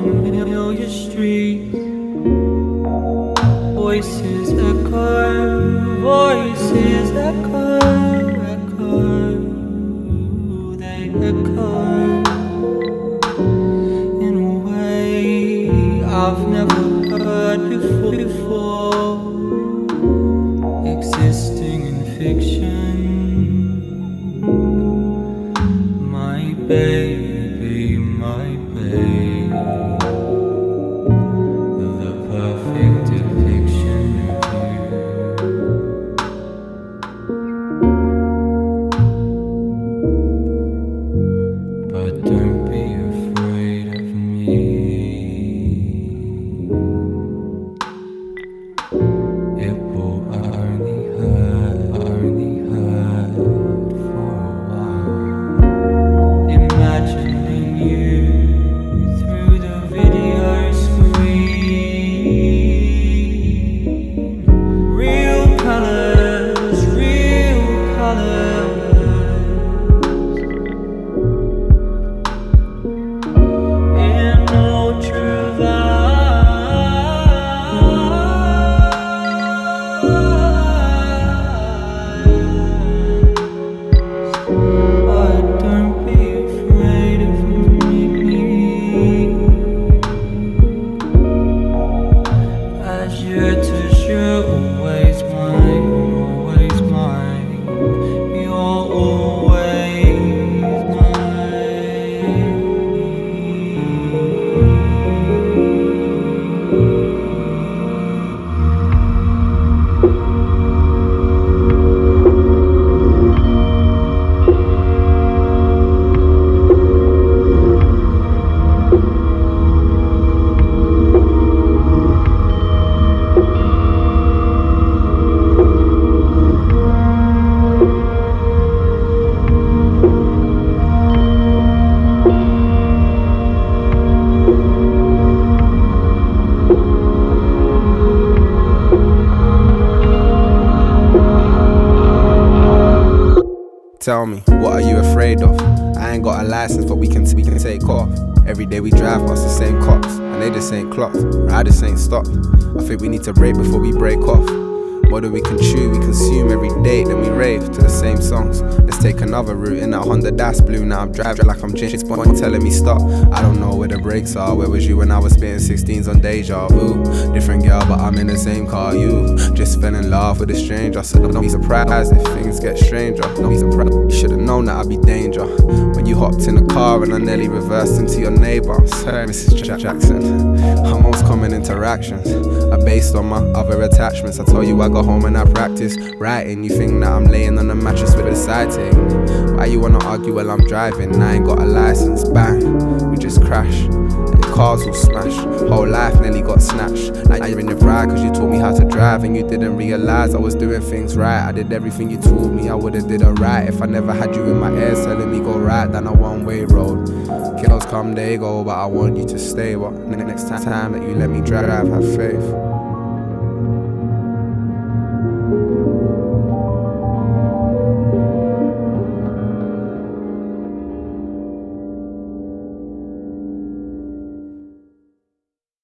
familiar streets. Voices echo, voices echo, they echo in a way I've never heard before. Existing in fiction, my baby, my babe, the perfect depiction of you. But don't be afraid of me. It will only hurt for a while. Imagining you through the video screen. Real colors, real colors. In but don't be afraid of me. As you're toujours always mine, always mine. You're always mine. Tell me, what are you afraid of? I ain't got a license, but we can take off. Every day we drive past the same cops, and they just ain't clocked. Riders ain't stopped. I think we need to break before we break off. More than we can chew, we consume every day, then we rave to the same songs. Let's take another route in that Honda that's blue. Now I'm driving like I'm James Bond, telling me stop. I don't know where the brakes are. Where was you when I was spitting 16s on deja vu? Different girl, but I'm in the same car. You just fell in love with a stranger. So don't be surprised if things get stranger. Don't be surprised. You should've known that I'd be danger when you hopped in the car and I nearly reversed into your neighbor. Sorry, Mrs. Jackson. Our most common interactions are based on my other attachments. I told you I go home and I practice writing. You think that I'm laying on a mattress with a side thing. Why you wanna argue while I'm driving? I ain't got a license, bang, we just crash. And the cars will smash, whole life nearly got snatched. Now you're in your ride cause you taught me how to drive, and you didn't realize I was doing things right. I did everything you told me, I would've did alright if I never had you in my ears telling me go right down a one-way road. Kiddos come, they go, but I want you to stay. What? Next time that you let me drive, have faith.